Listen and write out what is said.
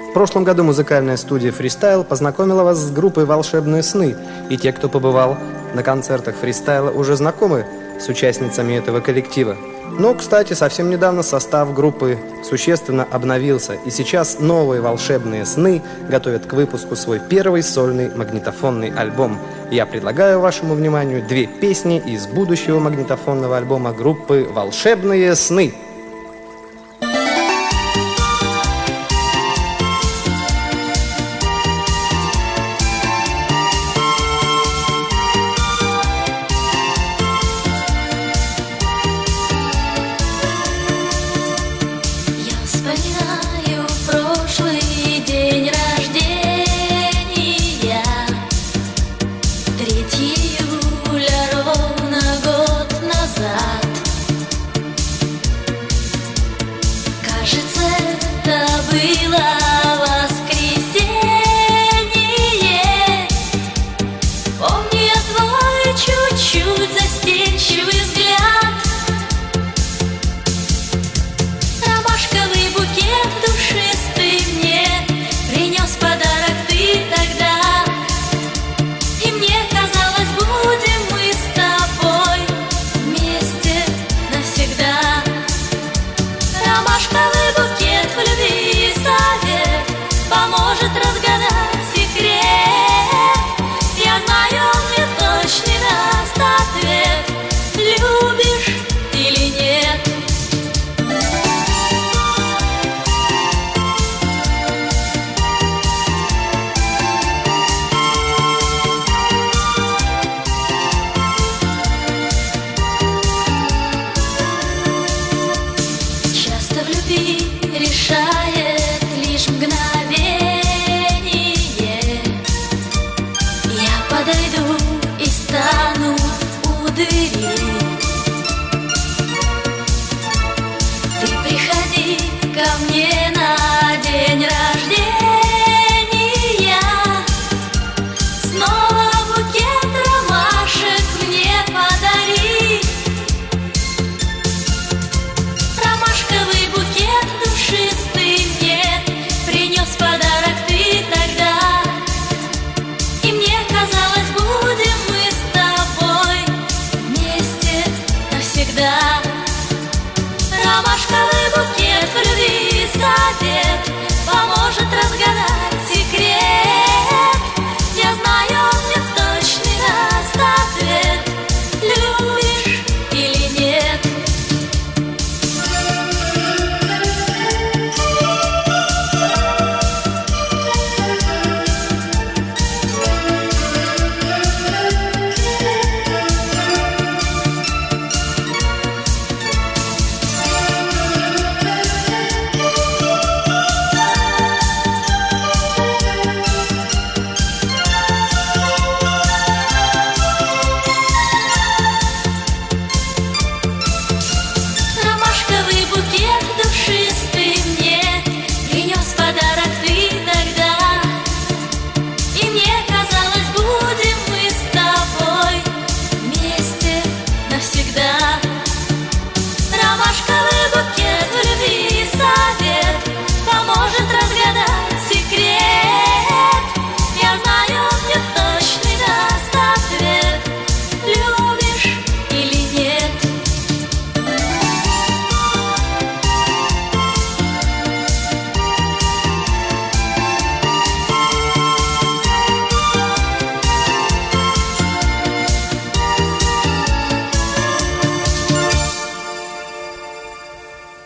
В прошлом году музыкальная студия «Фристайл» познакомила вас с группой «Волшебные сны», и те, кто побывал на концертах «Фристайла», уже знакомы с участницами этого коллектива. Но, кстати, совсем недавно состав группы существенно обновился, и сейчас новые «Волшебные сны» готовят к выпуску свой первый сольный магнитофонный альбом. Я предлагаю вашему вниманию 2 песни из будущего магнитофонного альбома группы «Волшебные сны». Вспоминаю прошлый день рождения, 3 июля, ровно год назад. Кажется, это было воскресенье. Помню я твой чуть-чуть застенчивый взгляд, ромашковый букет душистый мне принес подарок ты тогда. И мне казалось, будем мы с тобой вместе навсегда. Ромашковый букет в любви и совет поможет разгадать секрет. Я знаю, он мне точно даст ответ, любишь или нет. Часто в любви решаю